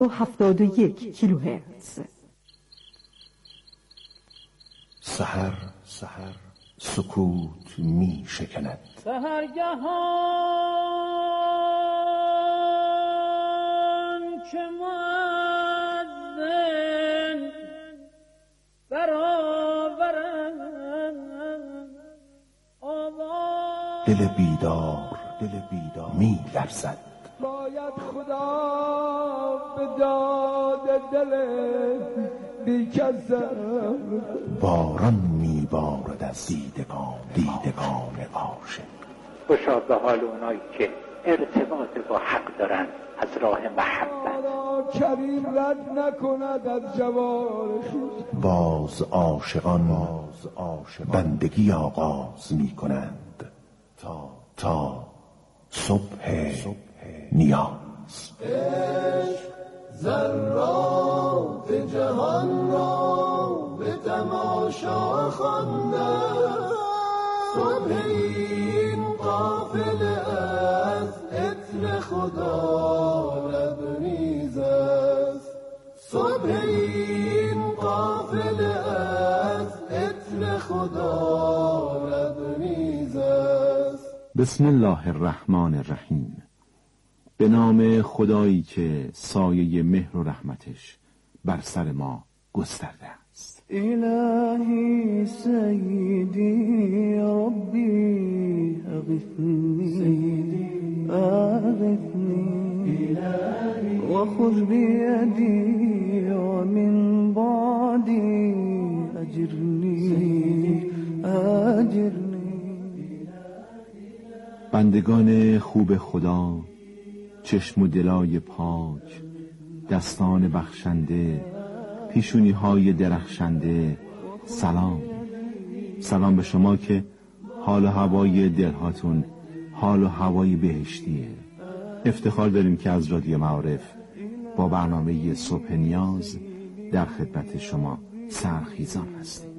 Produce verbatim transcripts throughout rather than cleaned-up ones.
و هفتاد و یک کیلوهرتز. سحر سحر سکوت می شکند. سحرگهان که مؤذن برآورد آواز، دل بیدار دل بیدار می لرزد. باید خدا به داد دل بیکسم. باران می بارد از دیدگان دیدگان عاشق. خوشا به حال اونایی که ارتباط با حق دارن از راه محبت. کریم رد نکند از جوار خویش. باز عاشقان باز عاشقان بندگی آغاز می کنند تا تا صبح نیاز. عشق ذرات جهان را به تماشا خوانده، صبح این قافله از عطر خدا لبریز است. صبح این قافله از عطر خدا لبریز است. بسم الله الرحمن الرحیم. به نام خدایی که سایه مهر و رحمتش بر سر ما گسترده است. الهی سیدی ربی اغثنی اغثنی و خذ بیدی و من بعدی اجرنی اجرنی. بندگان خوب خدا، چشم و دلای پاک، دستان بخشنده، پیشونی های درخشنده، سلام. سلام به شما که حال و هوای دلهاتون حال و هوای بهشتیه. افتخار داریم که از رادیو معارف با برنامه صبح نیاز در خدمت شما سرخیزان هستیم.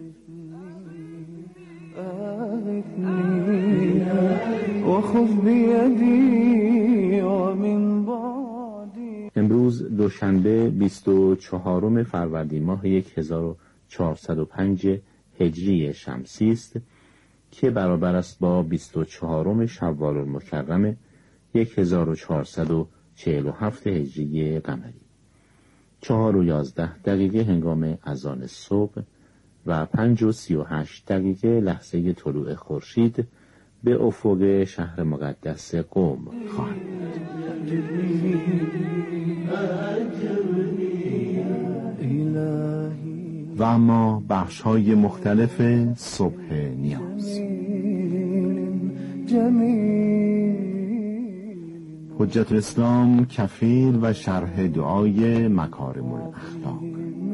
امروز دوشنبه بیست و چهارم فروردین ماه هزار و چهارصد و پنج هجری شمسی است که برابر است با بیست و چهارم شوال المکرم هزار و چهارصد و چهل و هفت هجری قمری. چهار و یازده دقیقه هنگام اذان صبح و پنج و سی و هشت دقیقه لحظه طلوع خورشید به افق شهر مقدس قم خواهد بود. و اما بخش های مختلف صبح نیاز. حجت الاسلام کفیل و شرح دعای مکارم الاخلاق.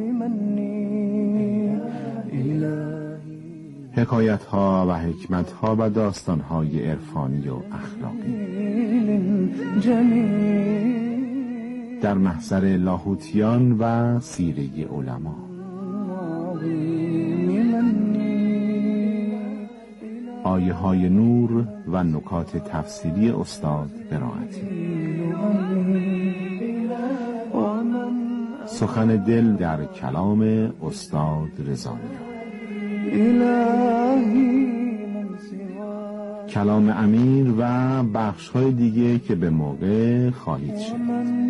حکایت ها و حکمت ها و داستان های عرفانی و اخلاقی در محضر لاهوتیان و سیره علما. آیه های نور و نکات تفسیری استاد براعتی. سخن دل در کلام استاد رضاییان. کلام امیر و بخش های دیگه که به موقع خواهید شد.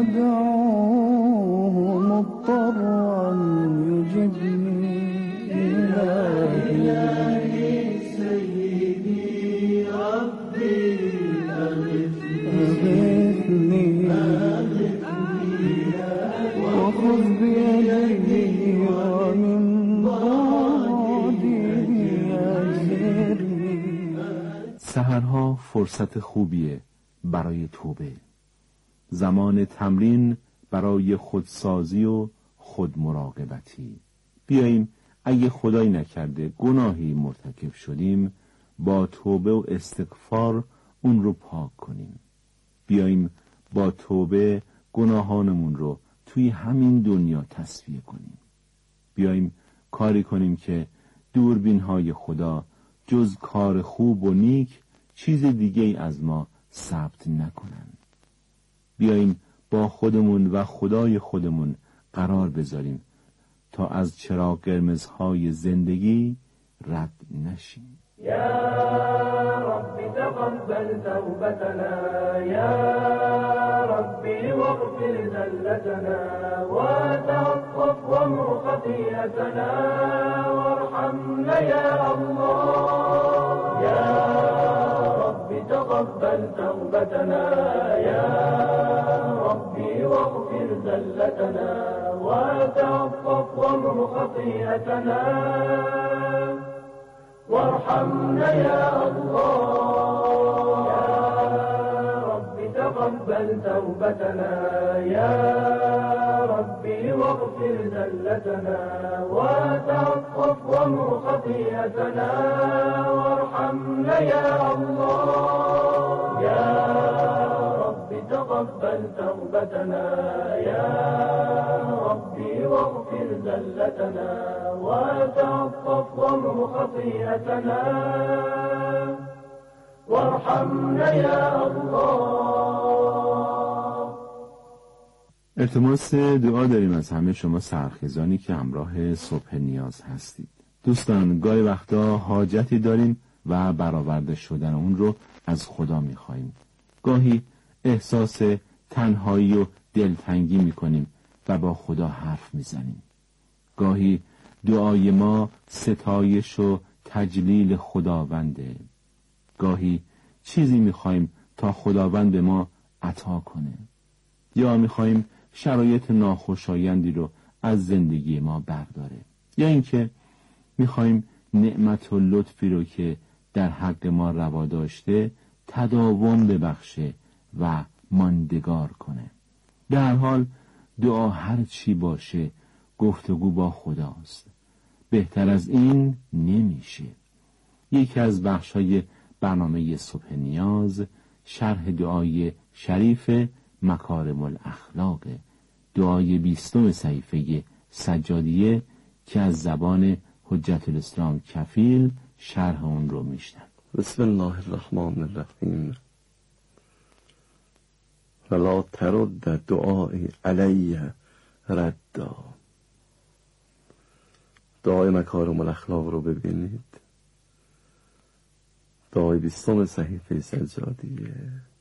سحرها فرصت خوبیه برای توبه، زمان تمرین برای خودسازی و خودمراقبتی. بیاییم اگه خدای نکرده گناهی مرتکب شدیم با توبه و استغفار اون رو پاک کنیم. بیاییم با توبه گناهانمون رو توی همین دنیا تصفیه کنیم. بیاییم کاری کنیم که دوربین‌های خدا جز کار خوب و نیک چیز دیگه ای از ما ثبت نکنن. بیاییم با خودمون و خدای خودمون قرار بذاریم تا از چراغ قرمزهای زندگی رد نشیم. يا رب تقبل توبتنا يا ربي واغفر ذلتنا وتعطف وامر خطيئتنا وارحمنا يا الله يا رب تقبل توبتنا يا ربي واغفر ذلتنا وتعطف وامر خطيئتنا وارحمنا يا الله يا رب تقبل توبتنا يا ربي واغفر ذلتنا وتعطف وامر خطيئتنا وارحمنا يا الله يا رب تقبل توبتنا يا ربي واغفر ذلتنا وتعطف وامر خطيئتنا وارحمنا يا الله. التماس دعا داریم از همه شما سرخیزانی که همراه صبح نیاز هستید. دوستان، گاهی وقتا حاجتی داریم و برآورده شدن اون رو از خدا می‌خوایم. گاهی احساس تنهایی و دلتنگی می‌کنیم و با خدا حرف می‌زنیم. گاهی دعای ما ستایش و تجلیل خداونده. گاهی چیزی می‌خوایم تا خداوند به ما عطا کنه، یا می‌خوایم شرایط ناخوشایندی رو از زندگی ما برداره، یا اینکه می‌خوایم نعمت و لطفی رو که در حق ما روا داشته تداوم ببخشه و ماندگار کنه. به هر حال دعا هر چی باشه گفتگو با خداست. بهتر از این نمیشه. یکی از بخش‌های برنامه صبح نیاز شرح دعای شریف مکارم الاخلاق، دعای بیستم صحیفه سجادیه که از زبان حجت الاسلام کفیل شرح اون رو میشنن. بسم الله الرحمن الرحیم. ولا ترد دعای علیه ردا. دعای مکارم الاخلاق رو ببینید، دعای بیستم صحیفه سجادیه.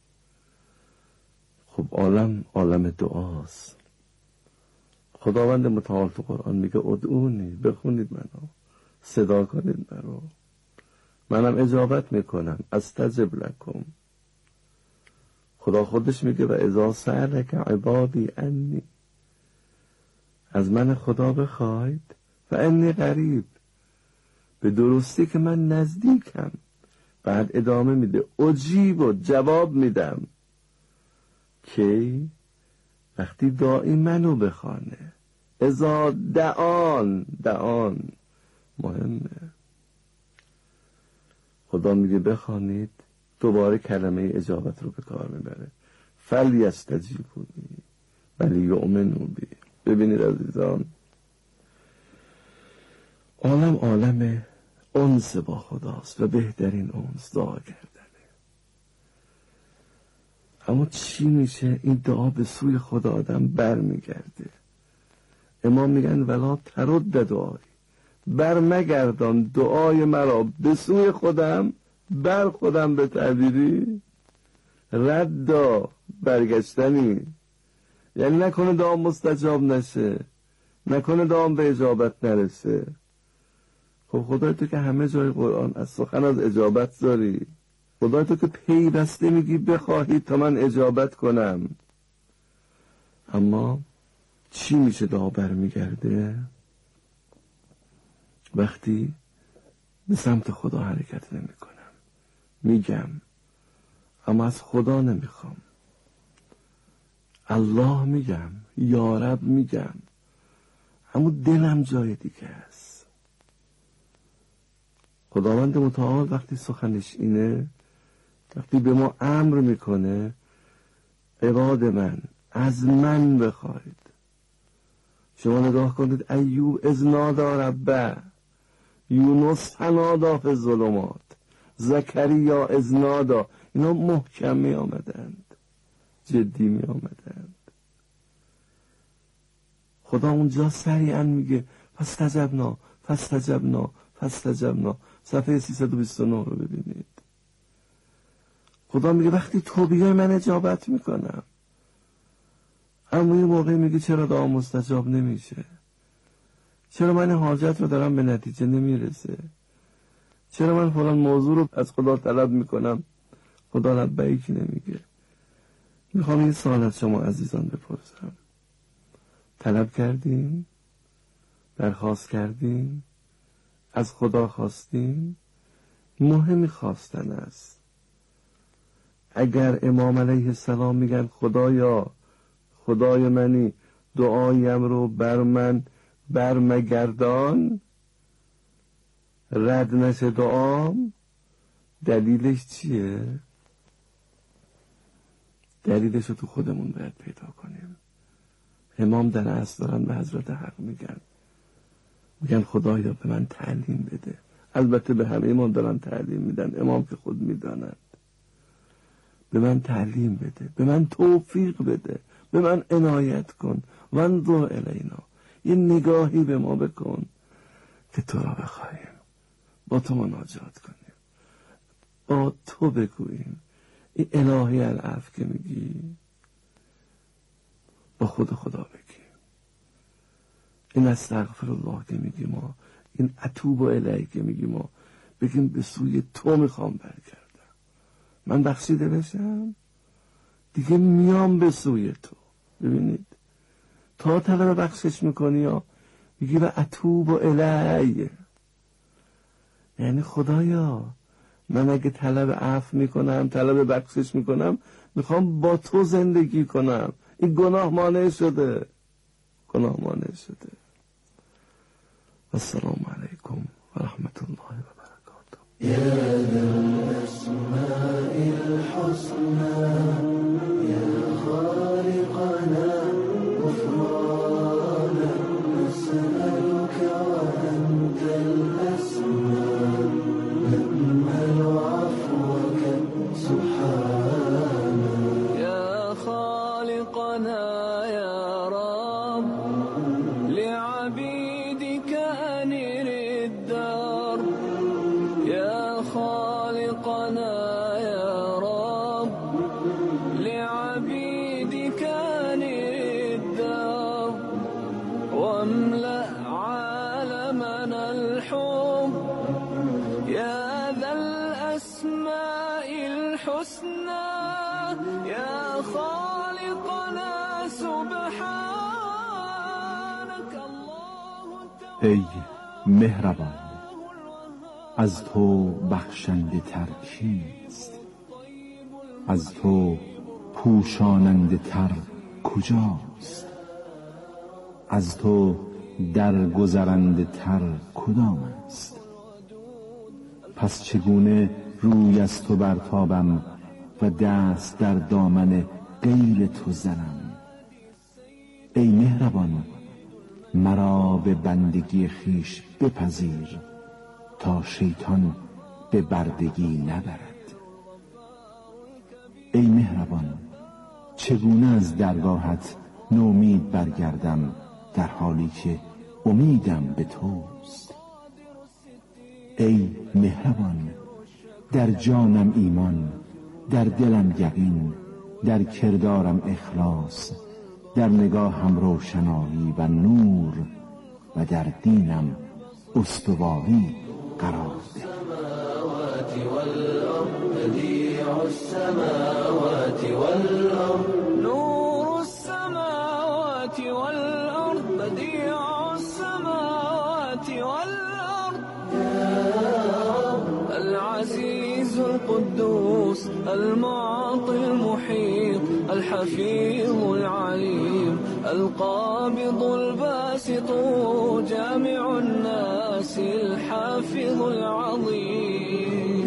خب عالم عالم دعاست. خداوند متعال تو قرآن میگه ادعونی، بخونید منو، صدا کنید منو، منم اجابت میکنم. استجب لکم. خدا خودش میگه و اذا سألک عبادی انی، از من خدا بخواید و انی قریب، به درستی که من نزدیکم. بعد ادامه میده اجیب و جواب میدم که وقتی داعی منو بخوانه. اذا دعان، دعان مهمه. خدا میگه بخوانید، دوباره کلمه اجابت رو به کار میبره. فلیستجیبونی ولیؤمنوا بی. ببینید عزیزان، عالم عالم انس با خداست و بهترین انس دعا کردنه. اما چی میشه؟ این دعا به سوی خدا آدم بر میگرده. امام میگن ولا ترد دعایی، بر مگردان دعای مرا به سوی خودم، بر خودم به تعبیری ردا، برگشتنی. یعنی نکنه دعا مستجاب نشه، نکنه دعا به اجابت نرسه. خب خدای تو که همه جای قرآن از سخن از اجابت داری، خدای تو که پیوسته میگی بخواهید تا من اجابت کنم. اما چی میشه دعا برمیگرده؟ وقتی به سمت خدا حرکت نمی کنم، میگم اما از خدا نمیخوام، الله میگم، یا رب میگم، اما دلم جای دیگه است. خداوند متعال وقتی سخنش اینه، وقتی به ما امر میکنه عباد من از من بخواید. شما نگاه کنید ایوب اذ نادی ربه، یونس نادی فی الظلمات، زکریا اذ نادی، اینا محکم می آمدند، جدی می آمدند. خدا اونجا سریعا میگه فاستجبنا فاستجبنا فاستجبنا. صفحه سیصد و بیست و نه رو ببینید. خدا میگه وقتی تو بیای من اجابت میکنم. اما این موقع میگه چرا دعا مستجاب نمیشه؟ چرا من حاجت رو دارم به نتیجه نمیرسه؟ چرا من فلان موضوع رو از خدا طلب میکنم خدا لبیک نمیگه؟ میخوام یه سوال از شما عزیزان بپرسم. طلب کردین؟ درخواست کردین؟ از خدا خواستین؟ مهم خواستن است. اگر امام علیه السلام میگن خدایا خدای منی دعایم رو بر من برمگردان، رد نشه دعام، دلیلش چیه؟ دلیلش رو تو خودمون باید پیدا کنیم. امام در اصل دارن به حضرت حق میگن میگن خدایا به من تعلیم بده. البته به همه ایمان دارن تعلیم میدن، امام که خود میدانند. به من تعلیم بده، به من توفیق بده، به من عنایت کن. وانظر الینا، یه نگاهی به ما بکن که تو را بخواهیم، با تو مناجات کنیم، با تو بگوییم. این الهی العفو که میگی با خود خدا بگیم. این استغفر الله که میگی ما، این اتوب الیک که میگی ما، بگیم به سوی تو میخوام برگردم. من بخشیده بشم دیگه میام به سوی تو. ببینید تا طلب بخشش میکنی یا میگی و اتوب الیک، یعنی خدایا من اگه طلب عفو میکنم طلب بخشش میکنم میخوام با تو زندگی کنم. این گناه مانع شده، گناه مانع شده. السلام علیکم و رحمت الله و برکاته. یا ذا الاسماء الحسنى یا خالقنا غفرانا نسألك وأنت الأسماء نأمل عفوك سبحانا. يا خالقنا يا رب لعبيدك أنر الدار. يا خالقنا يا رب لعبيدك أنر الدار واملأ عالمنا الحب يا ذا الأسماء الحسنى يا خالقنا سبحانك الله. ای مهربان، از تو بخشنده تر کیست؟ از تو پوشاننده تر کجاست؟ از تو درگذرنده تر کدام است؟ پس چگونه روی از تو برتابم و دست در دامن غیر تو زنم؟ ای مهربان، مرا به بندگی خیش بپذیر تا شیطان به بردگی نبرد. ای مهربان، چگونه از درگاهت نومید برگردم در حالی که امیدم به توست؟ ای مهربان، در جانم ایمان، در دلم یقین، در کردارم اخلاص، در نگاهم روشنایی و نور و در دینم استواری قرار ده. السماوات والأرض بديع السماوات والأرض نور السماوات والأرض بديع السماوات والأرض العزيز القدوس المعطي المحيط الحفيظ العليم القابض الباسط جامع الناس الحافظ العظيم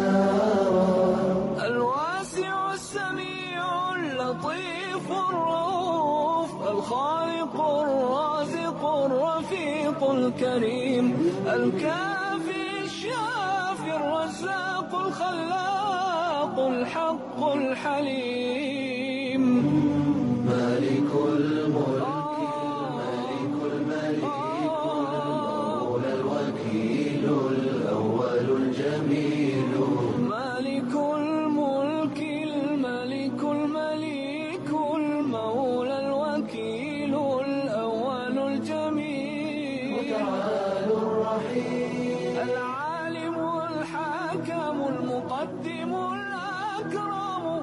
الواسع السميع اللطيف الرؤوف الخالق الرازق الرفيق الكريم الكافي الشافي الرزاق الخلاق الحق الحليم مالك الملك الملك يقدم الأكرم.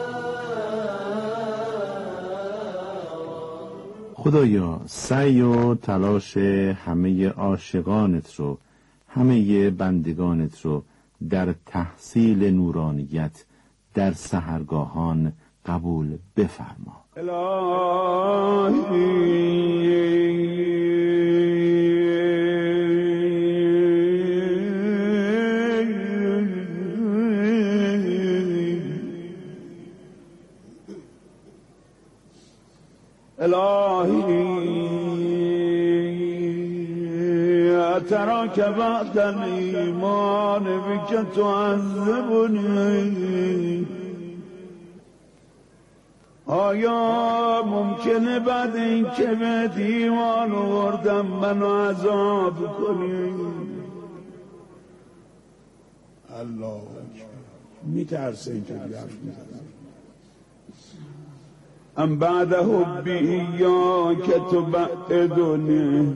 خدایا سعی و تلاش همه عاشقانت رو، همه بندگانت رو در تحصیل نورانیت در سحرگاهان قبول بفرما. تراك بعد الإيمان بك تعذبني. آیا ممکنه بعد این که به دیوان آوردم منو عذاب کنی؟ الله میترسه اینجا حرف میزنم. ام بعد حبی ایاک تبعدنی،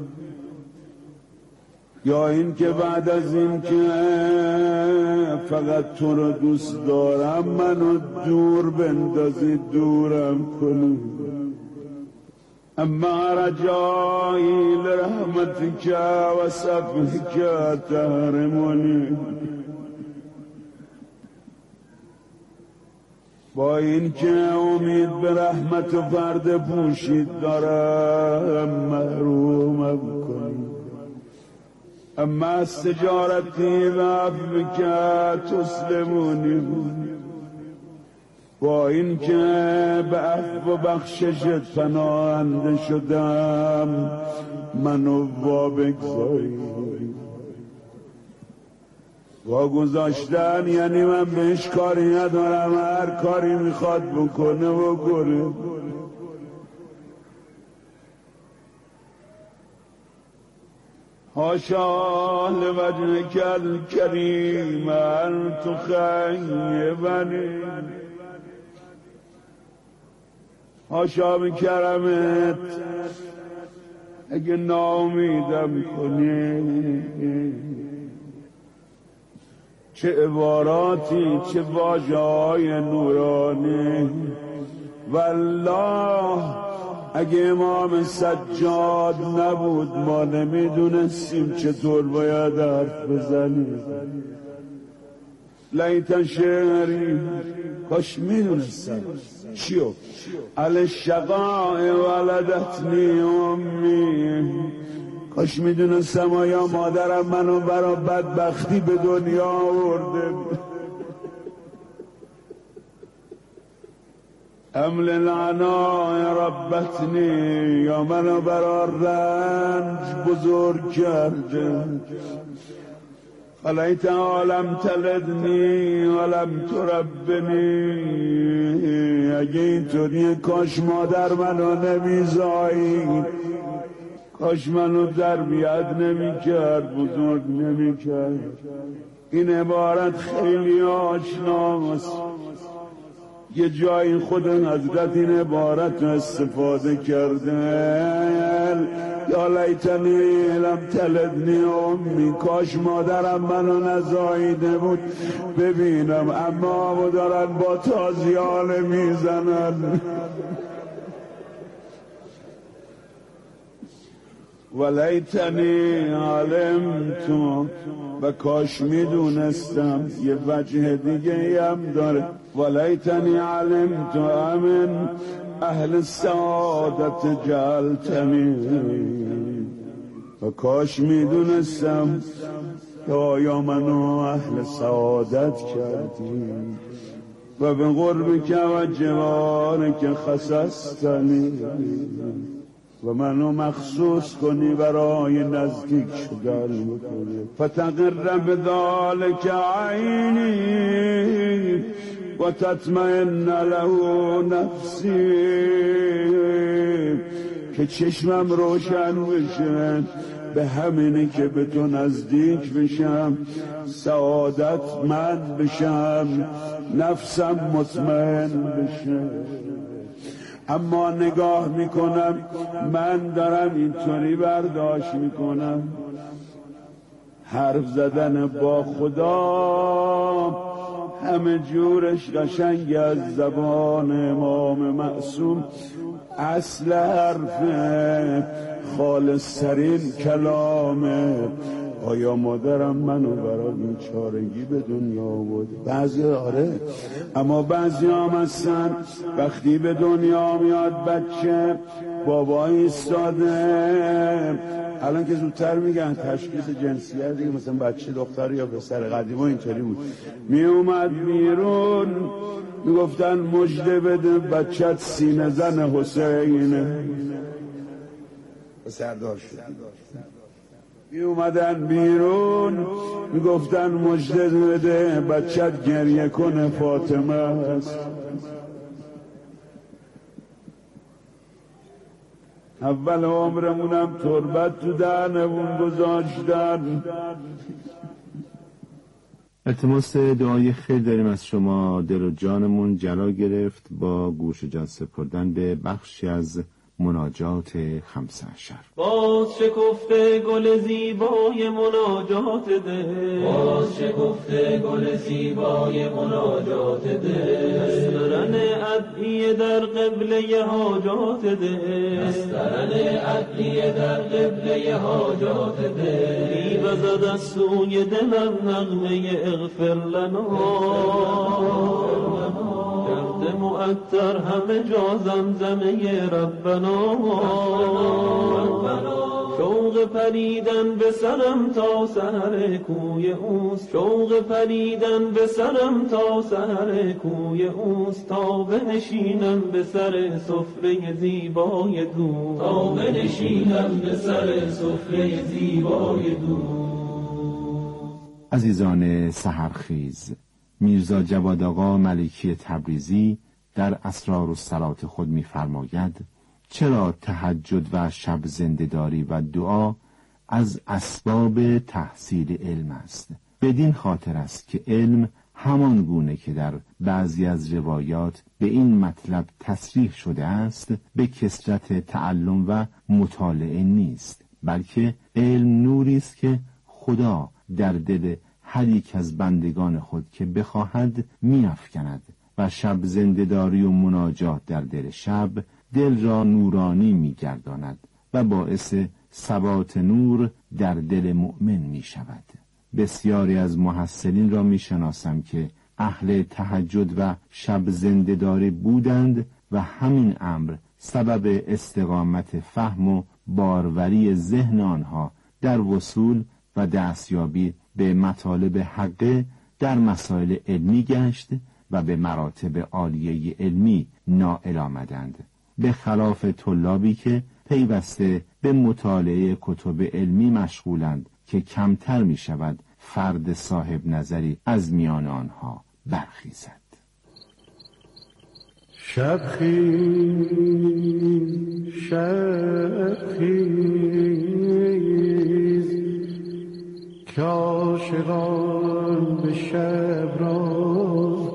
یا این که بعد از این که فقط تو رو دوست دارم منو دور بندازی، دورم کنی. اما رجایی لرحمتک و صفحک تحرمونی، با این که امید به رحمت و پرده پوشید دارم محرومم کنی. اما استجارتی و عفوک تسلمونی، با این که به عفو و بخششت پناهنده شدم منو وا بگذاری. وا گذاشتن یعنی من بهش کاری ندارم، هر کاری میخواد بکنه و گره. حاشا لوجهک الکریم ان تخیبنی، حاشا به کرمت اگه ناامیدم کنی. چه عباراتی، چه واژه‌های نورانی. والله اگه امام سجاد نبود ما نمیدونستیم چطور باید حرف بزنیم. لیت شعری، کاش میدونستم چیو. علی شقاء ولدتنی امی، کاش میدونستم آیا مادرم منو برا بدبختی به دنیا آورده. امل العناء ربتنی، یا منو برا رنج بزرگ کرده. خلیت عالم تلدنی ولم تربنی، اگه اینطوریه کاش مادر منو نمیزایی، کاش منو تربیت نمیکرد، بزرگ نمیکرد. این عبارت خیلی آشناست، یه جایی خود حضرت این عبارت رو استفاده کرده. یا لیتنی لم تلدنی امی، کاش مادرم منو نزاییده بود ببینم، اما و دارن با تازیانه میزنن. ولیتنی علمت، و کاش میدونستم. یه وجه دیگه هم داره. ولیتنی علمت امن اهل سعادت جعلتنی، و کاش میدونستم که آیا منو اهل سعادت کردی. و به قربک و جوارک خصصتنی، و منو مخصوص کنی برای نزدیک شدن. فتقر بذالک عینی و تطمئن له نفسی، که چشمم روشن بشه به همینی که به تو نزدیک بشم، سعادت مند بشم، نفسم مطمئن بشه. اما نگاه میکنم من دارم اینطوری برداشت میکنم حرف زدن با خدا همه جورش قشنگ از زبان امام معصوم. اصل حرف خالص ترین کلامه. آیا مادرم منو برای بیچارگی به دنیا آورد؟ بعضی آره، اما بعضی هم هستن وقتی به دنیا میاد بچه بابا ایستاده. الان که زودتر میگن تشخیص جنسیت دیگه، مثلا بچه دختر یا پسر، قدیما اینطوری بود. می اومد بیرون میگفتن مژده بده بچت سینه زن حسینه. سردار شد. می اومدن بیرون میگفتن مژده بده بچت گریه کنه فاطمه است. اول عمرمونم تربت تو دهنمون گذاشتن. التماس دعای خیر داریم از شما. دل و جانمون جلا گرفت با گوش جان سپردن به بخشی از مناجات خمسه عشر. باز شکفته گل زیبای مناجات ده، باز شکفته گل زیبای مناجات ده، نسترن ادعیه در قبله حاجات ده، نسترن ادعیه در قبله حاجات ده، میوزد از سوی دلم نغمه اغفر لنا، مؤثر همه جا زمزمه ربنا. شوق پریدن به سرم تا سحر کوی اوست، شوق پریدن به سرم تا سحر کوی اوست، تا بنشینم به سر سفره زیبای دوست، تا بنشینم به سر سفره زیبای دوست. عزیزان سحرخیز، میرزا جواد آقا ملکی تبریزی در اسرار الصلات خود می‌فرماید چرا تهجد و شب زنده‌داری و دعا از اسباب تحصیل علم است؟ بدین خاطر است که علم همان گونه که در بعضی از روایات به این مطلب تصریح شده است به کثرت تعلم و مطالعه نیست، بلکه علم نوری است که خدا در دل هر یک از بندگان خود که بخواهد می‌افکند و شب زنده‌داری و مناجات در دل شب دل را نورانی می‌گرداند و باعث ثبات نور در دل مؤمن می‌شود. بسیاری از محصلین را می‌شناسم که اهل تهجد و شب زنده‌داری بودند و همین امر سبب استقامت فهم و باروری ذهن آنها در وصول و دستیابی به مطالب حقه در مسائل علمی گشت و به مراتب عالیه علمی نائل آمدند، به خلاف طلابی که پیوسته به مطالعه کتب علمی مشغولند که کمتر می شود فرد صاحب نظری از میان آنها برخیزد. شب خیز شب خیز که عاشقان به شب راز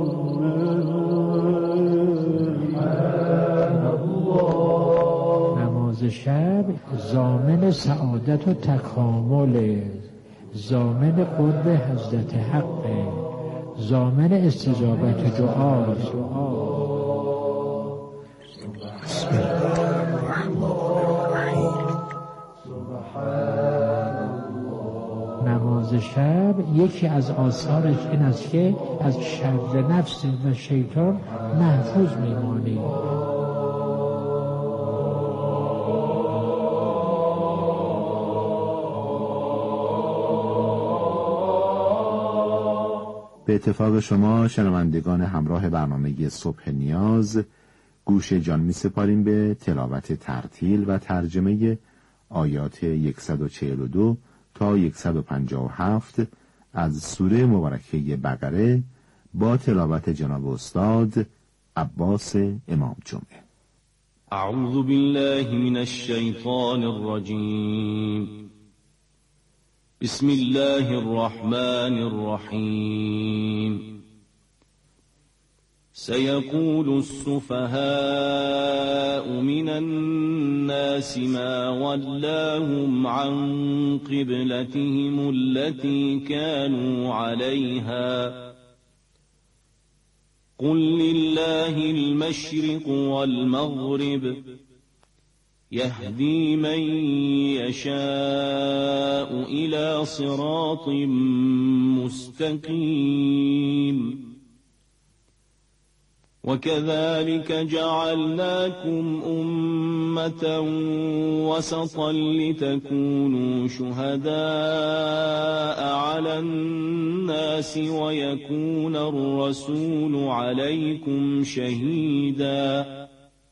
کنند. نماز شب ضامن سعادت و تکامل، ضامن قرب حضرت حق، ضامن استجابت دعاست. بسم الله الرحمن الرحیم. نماز شب یکی از آثارش این است که از شر نفس و شیطان محفوظ میمانی. به اتفاق شما شنوندگان همراه برنامه صبح نیاز، گوش جان می سپاریم به تلاوت ترتیل و ترجمه آیات صد و چهل و دو تا صد و پنجاه و هفت از سوره مبارکه بقره با تلاوت جناب استاد عباس امام جمعه. اعوذ بالله من الشیطان الرجیم. بسم الله الرحمن الرحیم. سيقول السفهاء من الناس ما ولاهم عن قبلتهم التي كانوا عليها قل لله المشرق والمغرب يهدي من يشاء إلى صراط مستقيم وكذلك جعلناكم أمة وسطا لتكونوا شهداء على الناس ويكون الرسول عليكم شهيدا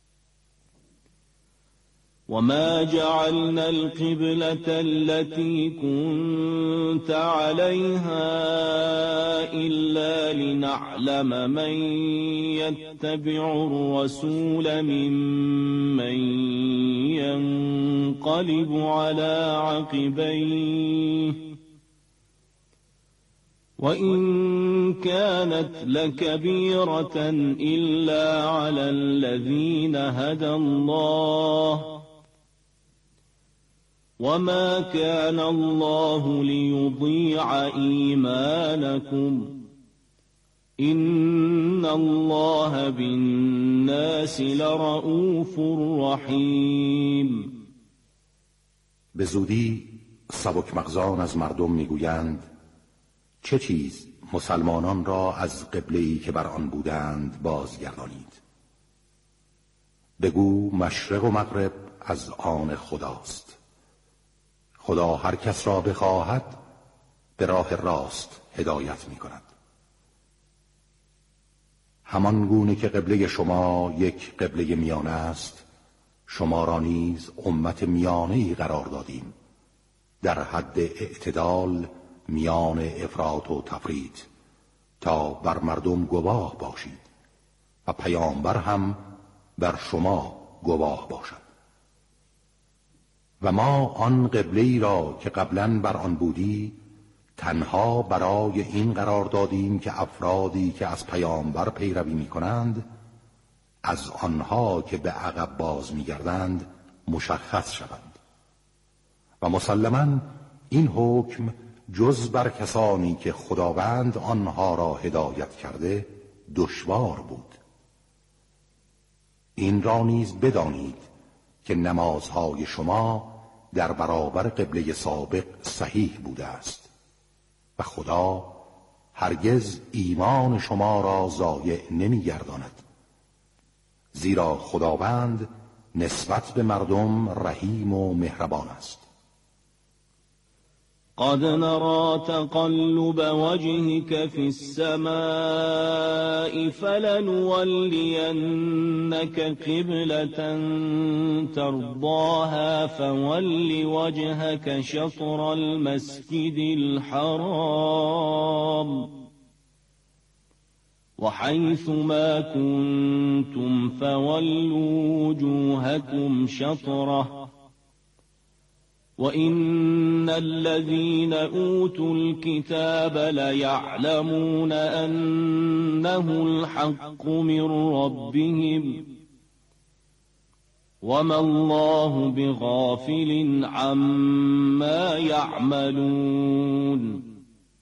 وما جعلنا القبلة التي كنت عليها إلا لنعلم من يتبع الرسول ممن ينقلب على عقبيه وإن كانت لكبيرة إلا على الذين هدى الله وما كان الله ليضيع إيمانكم إن الله بالناس لرؤوف رحیم. به زودی سبک مغزان از مردم میگویند چه چیز مسلمانان را از قبله‌ای که بر آن بودند بازگردانید؟ بگو مشرق و مغرب از آن خداست. خدا هر کس را بخواهد به راه راست هدایت می کند. همان گونه که قبله شما یک قبله میانه است، شما را نیز امت میانه‌ای قرار دادیم، در حد اعتدال میان افراط و تفریط، تا بر مردم گواه باشید و پیامبر هم بر شما گواه باشد. و ما آن قبله‌ای را که قبلاً بر آن بودی تنها برای این قرار دادیم که افرادی که از پیامبر پیروی می‌کنند از آنها که به عقب باز می‌گردند مشخص شوند. و مسلماً این حکم جز بر کسانی که خداوند آنها را هدایت کرده دشوار بود. این را نیز بدانید که نمازهای شما در برابر قبله سابق صحیح بوده است و خدا هرگز ایمان شما را ضایع نمی‌گرداند، زیرا خداوند نسبت به مردم رحیم و مهربان است. قد نرى تقلب وجهك في السماء فلنولينك قبلة ترضاها فول وجهك شطر المسجد الحرام وحيث ما كنتم فولوا وجوهكم شطره وَإِنَّ الَّذِينَ أُوتُوا الْكِتَابَ لَيَعْلَمُونَ أَنَّهُ الْحَقُّ مِنْ رَبِّهِمْ وَمَا اللَّهُ بِغَافِلٍ عَمَّا يَعْمَلُونَ.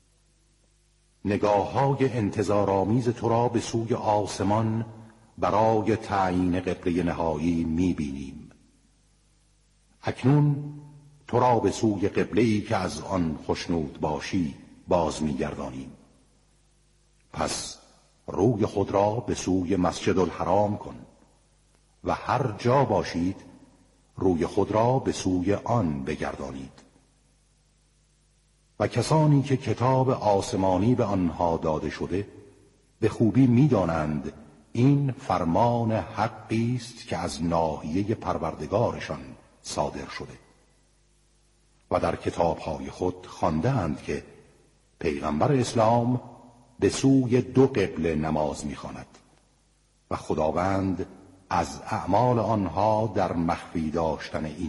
نگاه‌های انتظارآمیز تو را به سوی آسمان برای تعیین قبله نهایی می‌بینیم. اکنون تو را به سوی قبله‌ای که از آن خوشنود باشی باز می‌گردانیم. پس روی خود را به سوی مسجد الحرام کن و هر جا باشید روی خود را به سوی آن بگردانید. و کسانی که کتاب آسمانی به آنها داده شده به خوبی می‌دانند این فرمان حقی است که از ناحیه پروردگارشان صادر شده و در کتاب‌های خود خوانده‌اند که پیغمبر اسلام به سوی دو قبله نماز می‌خواند و خداوند از اعمال آنها در مخفی داشتن این